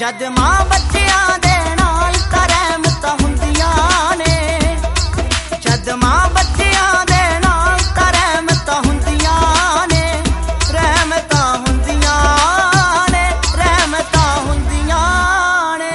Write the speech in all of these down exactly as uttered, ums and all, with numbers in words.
जद मां बच्चियां दे नाल तां रहमतां हुंदियां ने, जद मां बच्चियां दे नाल तां रहमतां हुंदियां ने, रहमतां हुंदियां ने, रहमतां हुंदियां ने।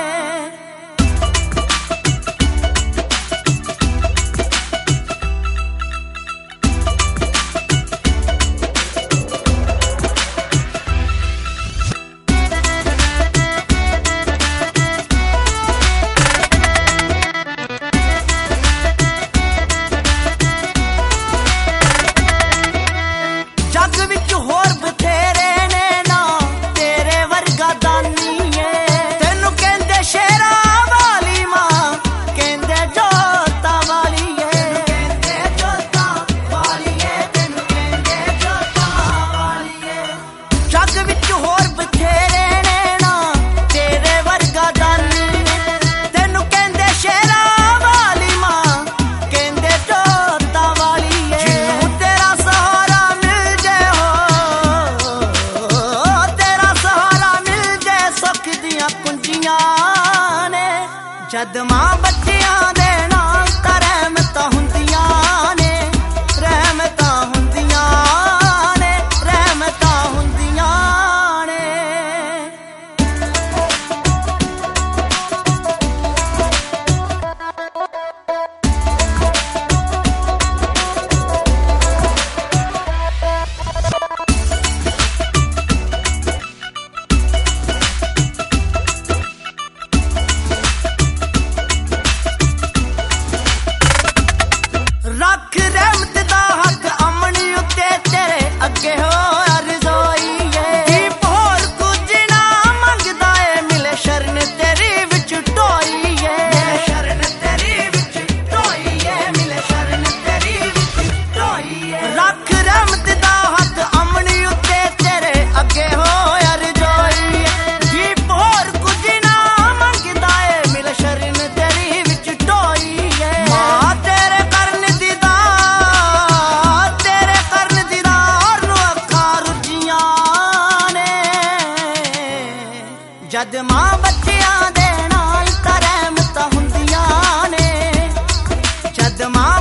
जग विच होर बथेरे ने ना तेरे वर्गा दानी है, तेनू कहंदे शेरा वाली मां, कहंदे जोता वाली है, कहंदे जोता वाली है, तेनू कहंदे जोता वाली है। जग विच होर बथेरे ने ना तेरे वर्गा दानी है, तेनू कहंदे शेरा वाली मां, कहंदे जोता वाली है। जिन्नू तेरा सहारा मिल जाए हो, तेरा सहारा मिल जाए सुख दियां कुंजियां ने, जद मां बच्चियां दे नाल तां रहमतां हुंदियां ने, रहमतां हुंदियां ने, रहमतां हुंदियां ने। रख रहमत दा हक अमनी उत्ते तेरे अगे हो रज़ोई है, दीप होर कुछ ना मंगदा है, मिले शरण तेरी विच टोई है, मिले शरण तेरी विच टोई है, मिले शरण तेरी विच टोई है। रख रहमत दा हक अमनी उत्ते तेरे अगे हो रज़ोई है, दीप होर कुछ ना मंगदा है, मिले शरण तेरी विच टोई है। मां तेरे करन दीदार, तेरे करन दीदार नू अखां रुजियां ने, जद मां बच्चियां दे नाल तां रहमतां हुंदियां ने, जद मां